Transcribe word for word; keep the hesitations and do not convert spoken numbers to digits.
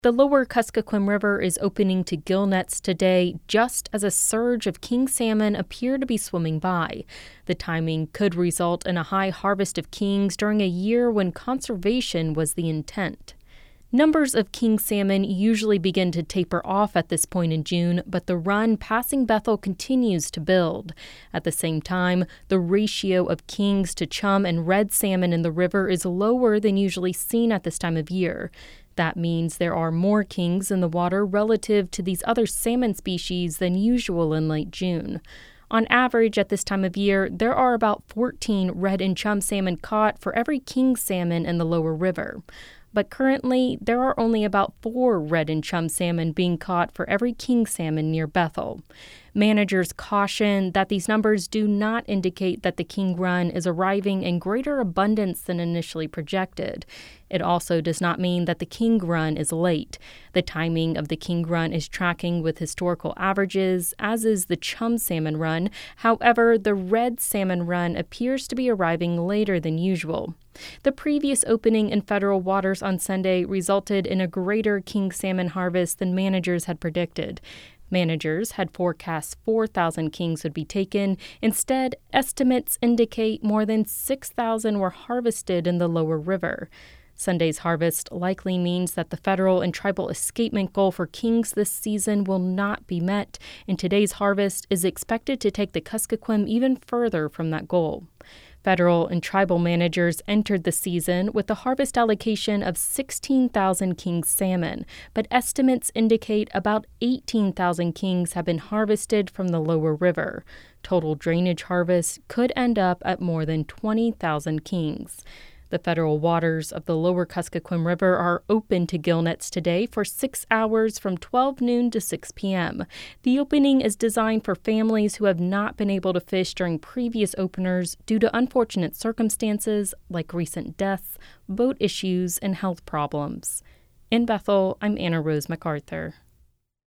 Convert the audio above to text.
The lower Kuskokwim River is opening to gill nets today just as a surge of king salmon appear to be swimming by. The timing could result in a high harvest of kings during a year when conservation was the intent. Numbers of king salmon usually begin to taper off at this point in June, but the run passing Bethel continues to build. At the same time, the ratio of kings to chum and red salmon in the river is lower than usually seen at this time of year. That means there are more kings in the water relative to these other salmon species than usual in late June. On average, at this time of year, there are about fourteen red and chum salmon caught for every king salmon in the lower river. But currently, there are only about four red and chum salmon being caught for every king salmon near Bethel. Managers caution that these numbers do not indicate that the king run is arriving in greater abundance than initially projected. It also does not mean that the king run is late. The timing of the king run is tracking with historical averages, as is the chum salmon run. However, the red salmon run appears to be arriving later than usual. The previous opening in federal waters on Sunday resulted in a greater king salmon harvest than managers had predicted. Managers had forecast four thousand kings would be taken. Instead, estimates indicate more than six thousand were harvested in the lower river. Sunday's harvest likely means that the federal and tribal escapement goal for kings this season will not be met, and today's harvest is expected to take the Kuskokwim even further from that goal. Federal and tribal managers entered the season with a harvest allocation of sixteen thousand king salmon, but estimates indicate about eighteen thousand kings have been harvested from the lower river. Total drainage harvest could end up at more than twenty thousand kings. The federal waters of the lower Kuskokwim River are open to gill nets today for six hours from twelve noon to six p.m. The opening is designed for families who have not been able to fish during previous openers due to unfortunate circumstances like recent deaths, boat issues, and health problems. In Bethel, I'm Anna Rose MacArthur.